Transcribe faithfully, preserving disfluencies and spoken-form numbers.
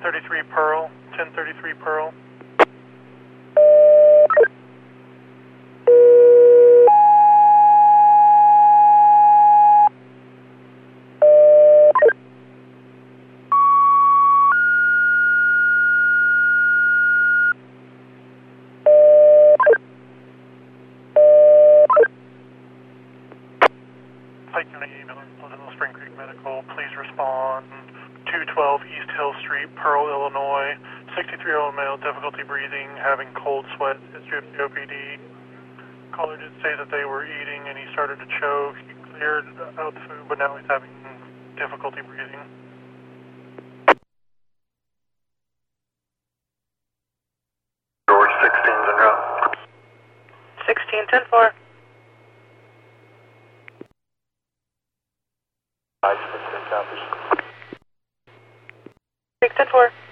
thirty-three Pearl, ten thirty-three Pearl. Pike County Ambulance, Pleasantville Spring Creek Medical, please respond. two twelve East Hill Street, Pearl, Illinois. sixty-three-year-old male, difficulty breathing, having cold sweat, history of C O P D. Caller did say that they were eating and he started to choke. He cleared out the food, but now he's having difficulty breathing. George sixteen's en route. sixteen ten four. I ten four. six ten four.